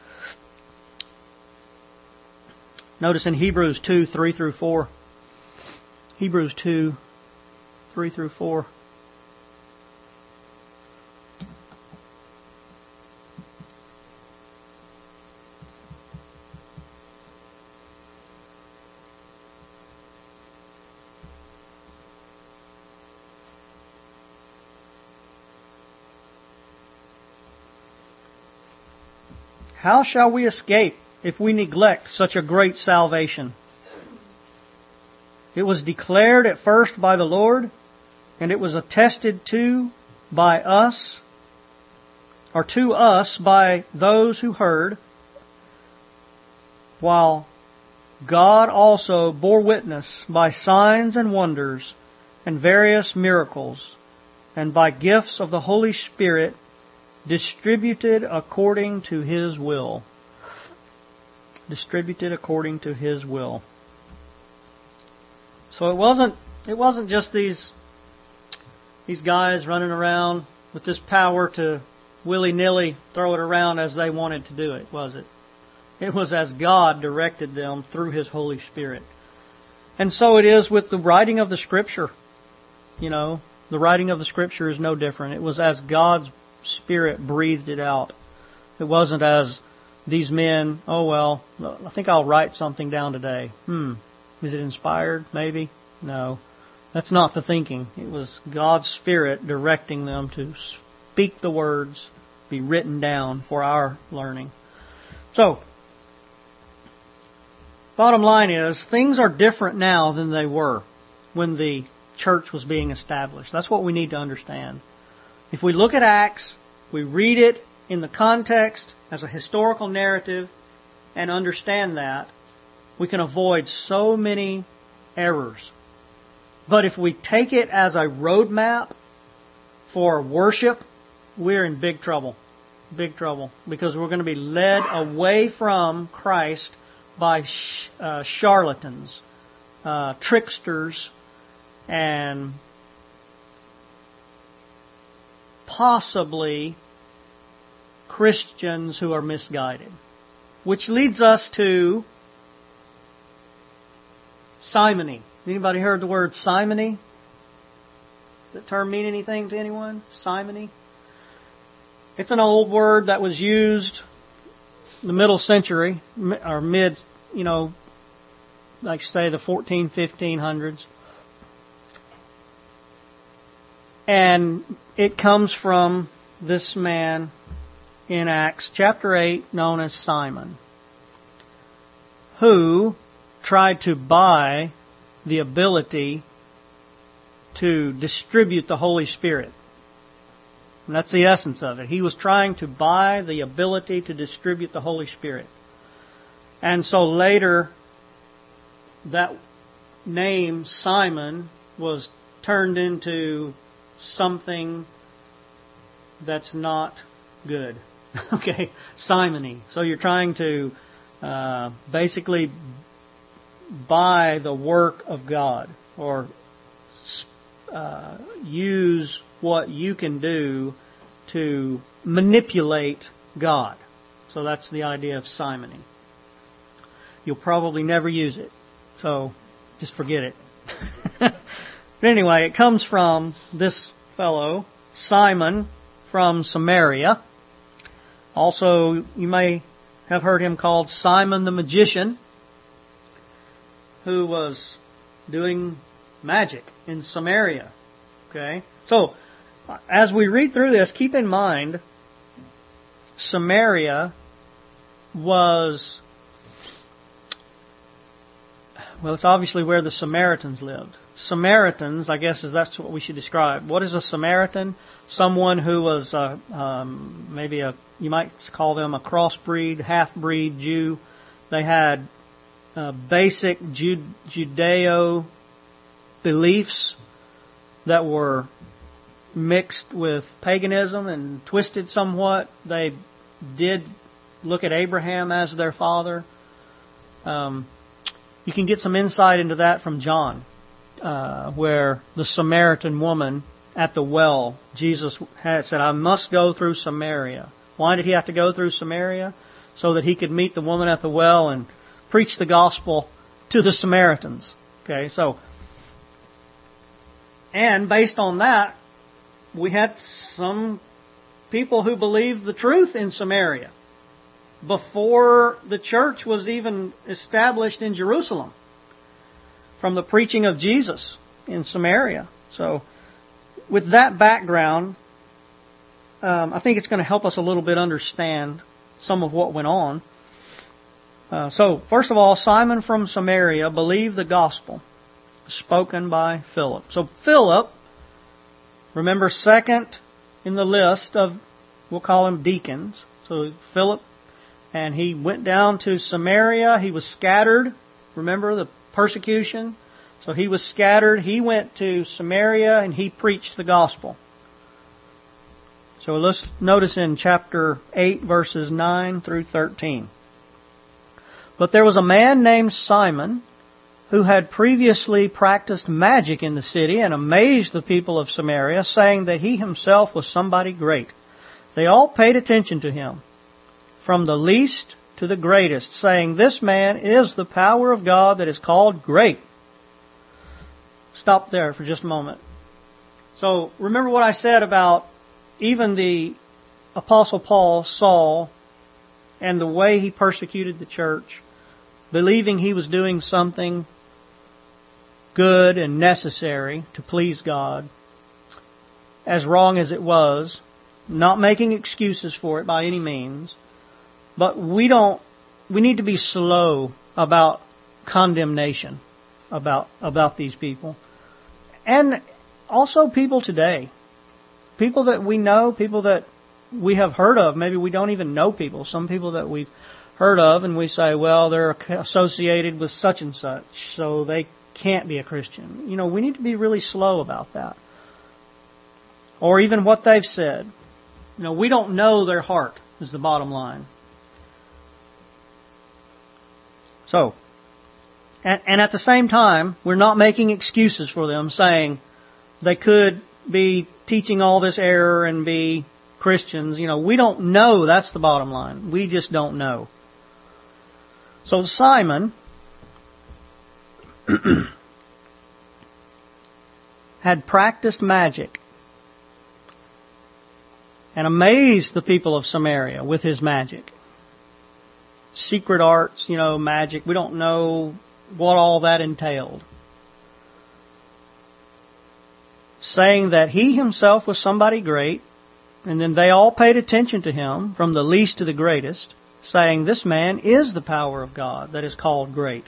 Notice in Hebrews two, three through four. Hebrews two, three through four. How shall we escape if we neglect such a great salvation? It was declared at first by the Lord, and it was attested to by us, or to us by those who heard, while God also bore witness by signs and wonders and various miracles, and by gifts of the Holy Spirit distributed according to His will. Distributed according to His will. So it wasn't it wasn't just these these guys running around with this power to willy-nilly throw it around as they wanted to do it, was it? It was as God directed them through His Holy Spirit. And so it is with the writing of the Scripture. You know, the writing of the Scripture is no different. It was as God's Spirit breathed it out. It wasn't as these men, oh well, I think I'll write something down today. Hmm, is it inspired? Maybe? No. That's not the thinking. It was God's Spirit directing them to speak the words, be written down for our learning. So, bottom line is, things are different now than they were when the church was being established. That's what we need to understand. If we look at Acts, we read it in the context as a historical narrative and understand that, we can avoid so many errors. But if we take it as a roadmap for worship, we're in big trouble. Big trouble. Because we're going to be led away from Christ by sh- uh, charlatans, uh, tricksters, and possibly Christians who are misguided. which leads us to simony. Anybody heard the word simony? Does that term mean anything to anyone? Simony? It's an old word that was used in the middle century, or mid, you know, like say the fourteen, fifteen hundreds. And it comes from this man in Acts chapter eight known as Simon, who tried to buy the ability to distribute the Holy Spirit. And that's the essence of it. He was trying to buy the ability to distribute the Holy Spirit. And so later, that name, Simon, was turned into something that's not good. Okay, simony. So you're trying to uh, basically buy the work of God, or uh, use what you can do to manipulate God. So that's the idea of simony. You'll probably never use it, so just forget it. But anyway, it comes from this fellow, Simon, from Samaria. Also, you may have heard him called Simon the Magician, who was doing magic in Samaria. Okay? So, as we read through this, keep in mind, Samaria was, well, it's obviously where the Samaritans lived. Samaritans, I guess, is that's what we should describe. What is a Samaritan? Someone who was uh, um, maybe a, you might call them a crossbreed, half-breed Jew. They had uh, basic Jude- Judeo beliefs that were mixed with paganism and twisted somewhat. They did look at Abraham as their father. Um, you can get some insight into that from John, uh, where the Samaritan woman at the well, Jesus had said, I must go through Samaria. Why did he have to go through Samaria? So that he could meet the woman at the well and preach the gospel to the Samaritans. Okay, so, and based on that, we had some people who believed the truth in Samaria before the church was even established in Jerusalem, from the preaching of Jesus in Samaria. So, with that background, um, I think it's going to help us a little bit understand some of what went on. Uh, so, first of all, Simon from Samaria believed the gospel spoken by Philip. So, Philip, remember, second in the list of, we'll call him deacons. So, Philip, and he went down to Samaria. He was scattered. Remember the persecution? So he was scattered. He went to Samaria and he preached the gospel. So let's notice in chapter eight, verses nine through thirteen. But there was a man named Simon who had previously practiced magic in the city and amazed the people of Samaria, saying that he himself was somebody great. They all paid attention to him, from the least to the greatest, saying, this man is the power of God that is called great. Stop there for just a moment. So, remember what I said about even the Apostle Paul, Saul, and the way he persecuted the church, believing he was doing something good and necessary to please God, as wrong as it was, not making excuses for it by any means. But we don't, we need to be slow about condemnation about, about these people. And also people today. People that we know, people that we have heard of. Maybe we don't even know people. Some people that we've heard of and we say, well, they're associated with such and such, so they can't be a Christian. You know, we need to be really slow about that. Or even what they've said. You know, we don't know their heart, is the bottom line. So, and, and at the same time, we're not making excuses for them, saying they could be teaching all this error and be Christians. You know, we don't know. That's the bottom line. We just don't know. So Simon had practiced magic and amazed the people of Samaria with his magic. Secret arts, you know, magic. We don't know what all that entailed. Saying that he himself was somebody great, and then they all paid attention to him, from the least to the greatest, saying, this man is the power of God that is called great.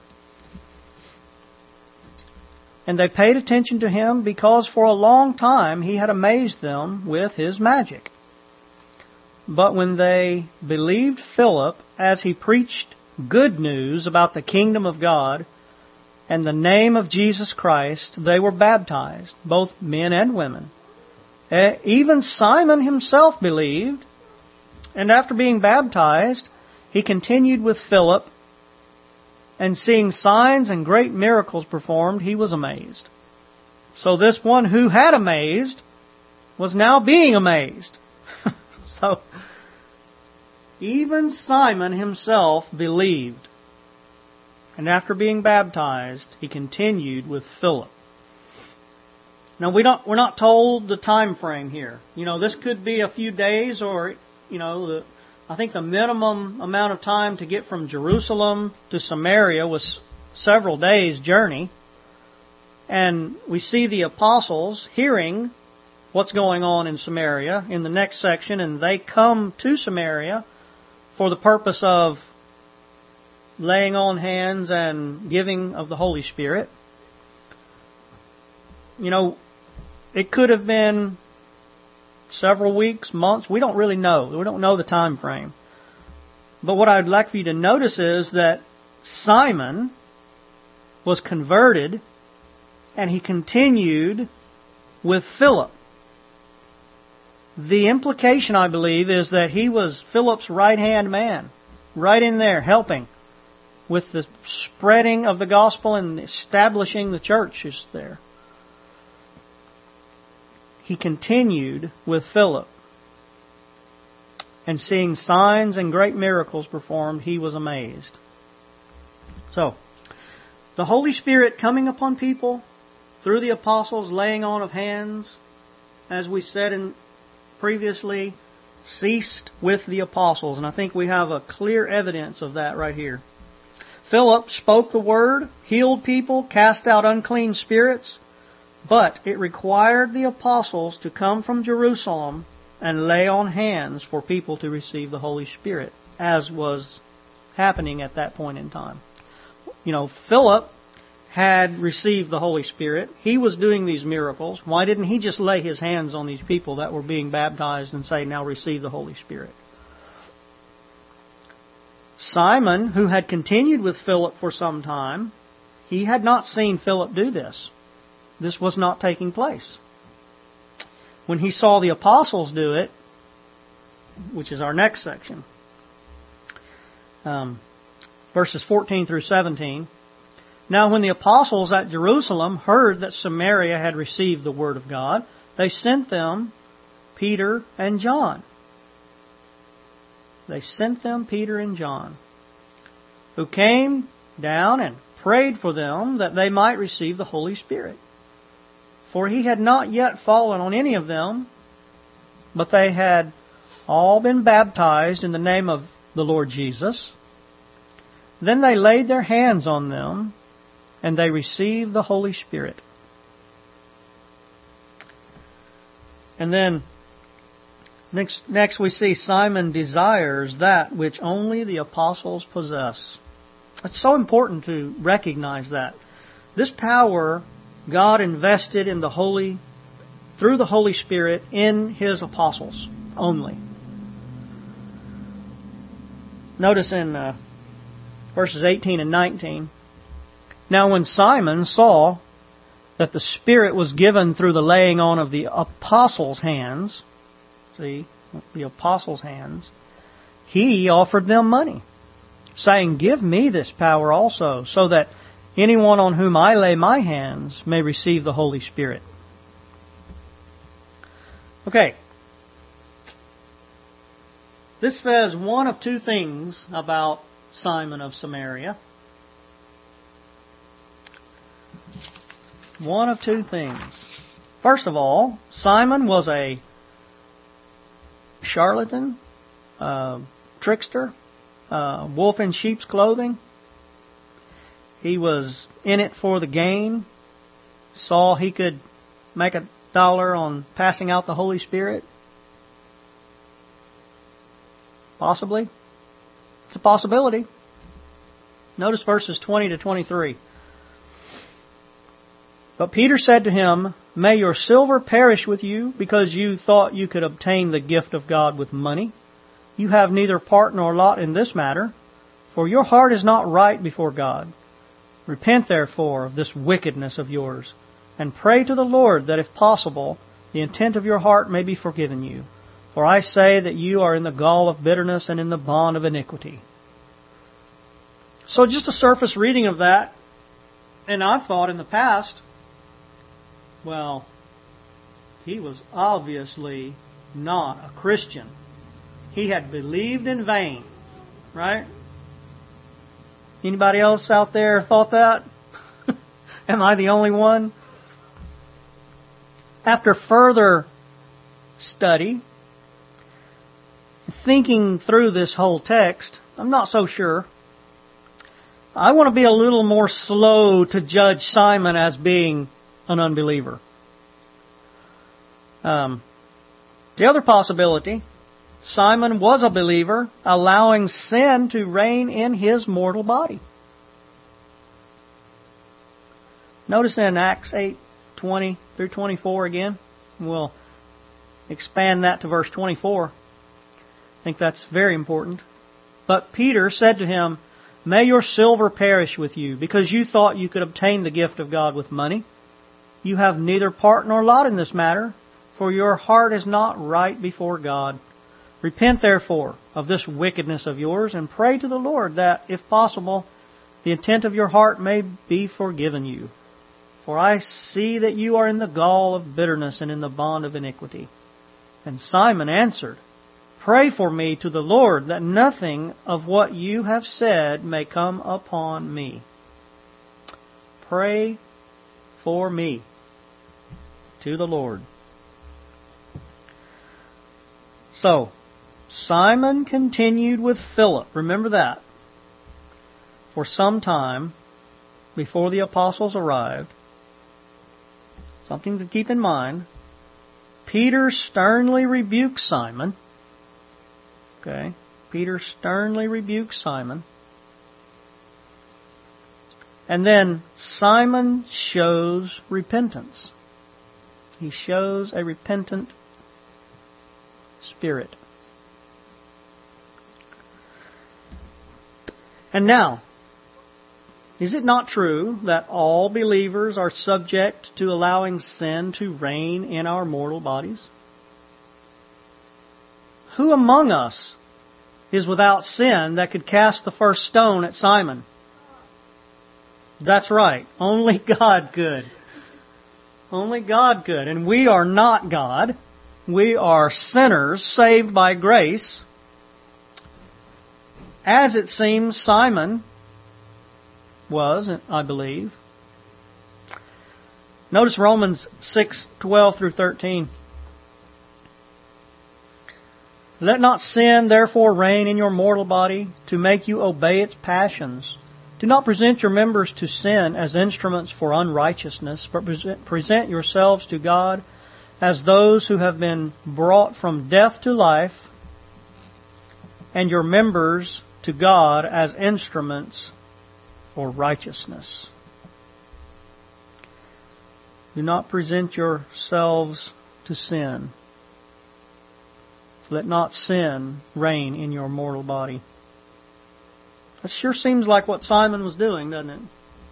And they paid attention to him because for a long time he had amazed them with his magic. But when they believed Philip as he preached good news about the kingdom of God and the name of Jesus Christ, they were baptized, both men and women. Even Simon himself believed, and after being baptized, he continued with Philip, and seeing signs and great miracles performed, he was amazed. So this one who had amazed was now being amazed. So even Simon himself believed. And after being baptized, he continued with Philip. Now we don't we're not told the time frame here. You know, this could be a few days, or you know, the I think the minimum amount of time to get from Jerusalem to Samaria was several days' journey. And we see the apostles hearing what's going on in Samaria in the next section, and they come to Samaria for the purpose of laying on hands and giving of the Holy Spirit. You know, it could have been several weeks, months. We don't really know. We don't know the time frame. But what I'd like for you to notice is that Simon was converted and he continued with Philip. The implication, I believe, is that he was Philip's right-hand man, right in there helping with the spreading of the gospel and establishing the churches there. He continued with Philip. And seeing signs and great miracles performed, he was amazed. So, the Holy Spirit coming upon people through the apostles, laying on of hands, as we said in previously, ceased with the apostles. And I think we have a clear evidence of that right here. Philip spoke the word, healed people, cast out unclean spirits, but it required the apostles to come from Jerusalem and lay on hands for people to receive the Holy Spirit, as was happening at that point in time. You know, Philip had received the Holy Spirit. He was doing these miracles. Why didn't he just lay his hands on these people that were being baptized and say, now receive the Holy Spirit? Simon, who had continued with Philip for some time, he had not seen Philip do this. This was not taking place. When he saw the apostles do it, which is our next section, um, verses fourteen through seventeen, now when the apostles at Jerusalem heard that Samaria had received the word of God, they sent them Peter and John. They sent them Peter and John, who came down and prayed for them that they might receive the Holy Spirit. For he had not yet fallen on any of them, but they had all been baptized in the name of the Lord Jesus. Then they laid their hands on them, and they received the Holy Spirit. And then, next, next we see Simon desires that which only the apostles possess. It's so important to recognize that. This power God invested in the Holy, through the Holy Spirit in His apostles only. Notice in uh, verses eighteen and nineteen. Now when Simon saw that the Spirit was given through the laying on of the apostles' hands, see, the apostles' hands, he offered them money, saying, give me this power also, so that anyone on whom I lay my hands may receive the Holy Spirit. Okay. This says one of two things about Simon of Samaria? One of two things. First of all, Simon was a charlatan, uh, trickster, uh, wolf in sheep's clothing. He was in it for the gain, saw he could make a dollar on passing out the Holy Spirit. Possibly. It's a possibility. Notice verses twenty to twenty-three. But Peter said to him, "May your silver perish with you, because you thought you could obtain the gift of God with money. You have neither part nor lot in this matter, for your heart is not right before God. Repent therefore of this wickedness of yours, and pray to the Lord that if possible, the intent of your heart may be forgiven you. For I say that you are in the gall of bitterness and in the bond of iniquity." So just a surface reading of that, and I've thought in the past, well, he was obviously not a Christian. He had believed in vain, right? Anybody else out there thought that? Am I the only one? After further study, thinking through this whole text, I'm not so sure. I want to be a little more slow to judge Simon as being an unbeliever. Um, the other possibility, Simon was a believer, allowing sin to reign in his mortal body. Notice in Acts eight twenty through twenty-four again. We'll expand that to verse twenty-four. I think that's very important. But Peter said to him, "May your silver perish with you, because you thought you could obtain the gift of God with money. You have neither part nor lot in this matter, for your heart is not right before God. Repent therefore of this wickedness of yours, and pray to the Lord that, if possible, the intent of your heart may be forgiven you. For I see that you are in the gall of bitterness and in the bond of iniquity." And Simon answered, "Pray for me to the Lord, that nothing of what you have said may come upon me." Pray for me to the Lord. So, Simon continued with Philip, remember that, for some time before the apostles arrived. Something to keep in mind. Peter sternly rebukes Simon. Okay, Peter sternly rebukes Simon. And then Simon shows repentance. He shows a repentant spirit. And now, is it not true that all believers are subject to allowing sin to reign in our mortal bodies? Who among us is without sin that could cast the first stone at Simon? That's right. Only God could. Only God could. And we are not God. We are sinners saved by grace. As it seems Simon was, I believe. Notice Romans six twelve through thirteen. "Let not sin therefore reign in your mortal body, to make you obey its passions. Do not present your members to sin as instruments for unrighteousness, but present yourselves to God as those who have been brought from death to life, and your members to God as instruments for righteousness." Do not present yourselves to sin. Let not sin reign in your mortal body. That sure seems like what Simon was doing, doesn't it?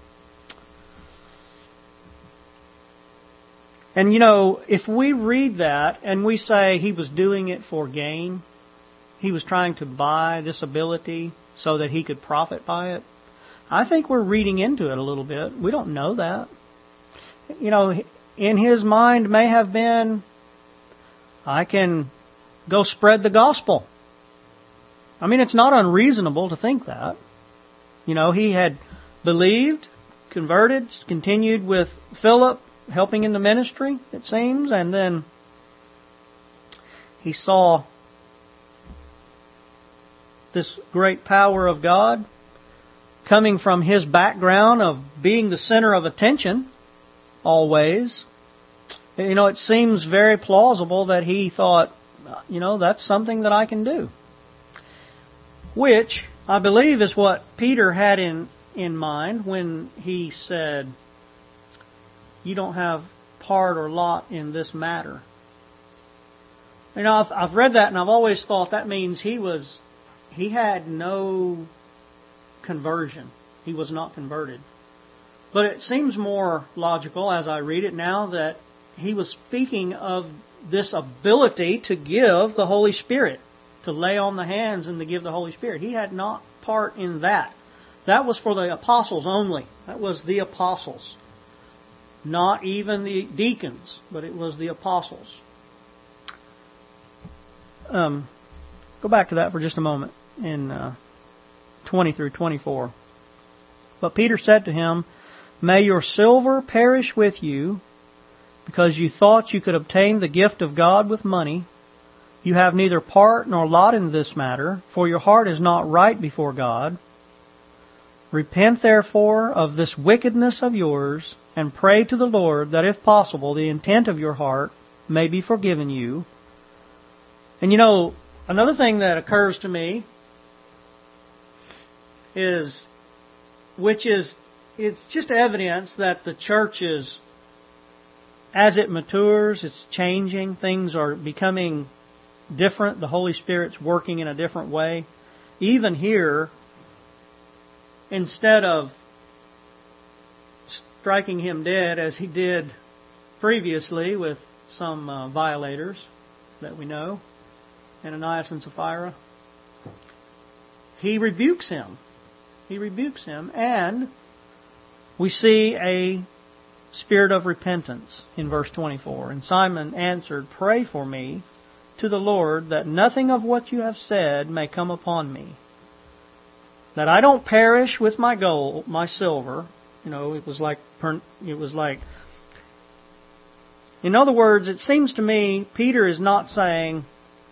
And you know, if we read that and we say he was doing it for gain, he was trying to buy this ability so that he could profit by it, I think we're reading into it a little bit. We don't know that. You know, in his mind may have been, I can go spread the gospel. I mean, it's not unreasonable to think that. You know, he had believed, converted, continued with Philip, helping in the ministry, it seems, and then he saw this great power of God coming from his background of being the center of attention always. You know, it seems very plausible that he thought, you know, that's something that I can do. Which I believe is what Peter had in, in mind when he said, you don't have part or lot in this matter. You know, I've, I've read that and I've always thought that means he was, he had no conversion. He was not converted. But it seems more logical as I read it now that he was speaking of this ability to give the Holy Spirit, to lay on the hands and to give the Holy Spirit. He had not part in that. That was for the apostles only. That was the apostles. Not even the deacons, but it was the apostles. Um, go back to that for just a moment in uh, twenty through twenty-four. But Peter said to him, "May your silver perish with you, because you thought you could obtain the gift of God with money. You have neither part nor lot in this matter, for your heart is not right before God. Repent therefore of this wickedness of yours, and pray to the Lord that if possible the intent of your heart may be forgiven you." And you know, another thing that occurs to me is, which is, it's just evidence that the church is, as it matures, it's changing. Things are becoming different. The Holy Spirit's working in a different way. Even here, instead of striking him dead as he did previously with some uh, violators that we know, Ananias and Sapphira, he rebukes him. He rebukes him, and we see a spirit of repentance in verse twenty-four. And Simon answered, "Pray for me to the Lord that nothing of what you have said may come upon me, that I don't perish with my gold, my silver." You know, it was like, it was like, in other words, it seems to me Peter is not saying,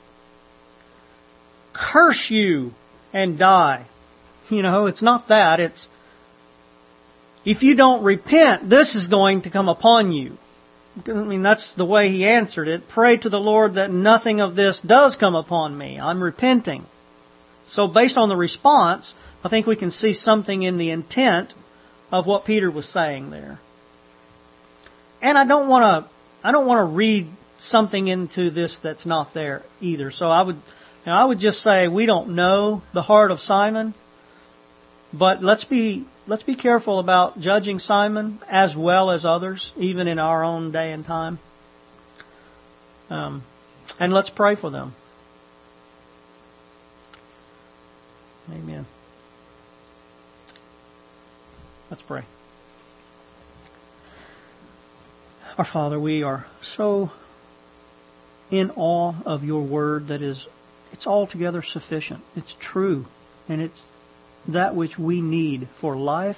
"Curse you and die." You know, it's not that. It's, if you don't repent, this is going to come upon you. I mean, that's the way he answered it. Pray to the Lord that nothing of this does come upon me. I'm repenting. So based on the response, I think we can see something in the intent of what Peter was saying there. And I don't want to, I don't want to read something into this that's not there either. So I would, you know, I would just say we don't know the heart of Simon, but let's be let's be careful about judging Simon as well as others, even in our own day and time. Um, and let's pray for them. Amen. Let's pray. Our Father, we are so in awe of your word that is, it's altogether sufficient. It's true. And it's that which we need for life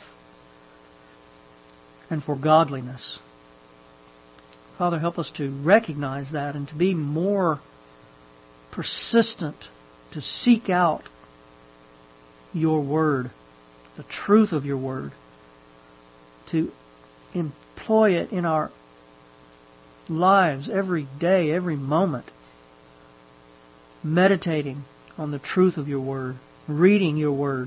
and for godliness. Father, help us to recognize that and to be more persistent, to seek out your word, the truth of your word, to employ it in our lives every day, every moment, meditating on the truth of your word, reading your word,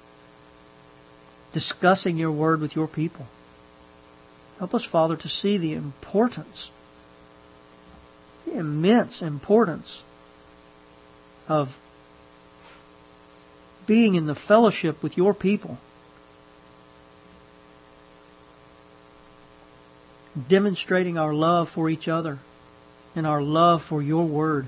discussing your word with your people. Help us, Father, to see the importance, the immense importance of being in the fellowship with your people, demonstrating our love for each other and our love for your word.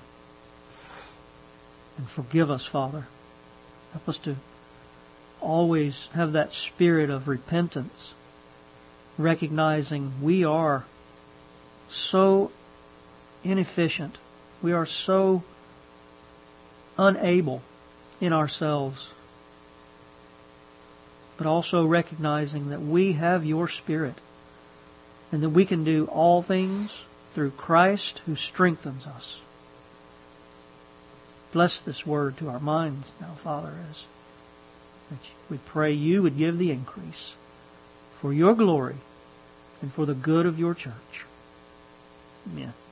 And forgive us, Father. Help us to always have that spirit of repentance, recognizing we are so inefficient. We are so unable in ourselves. but also recognizing that we have your Spirit and that we can do all things through Christ who strengthens us. Bless this word to our minds now, Father, as we pray you would give the increase for your glory and for the good of your church. Amen.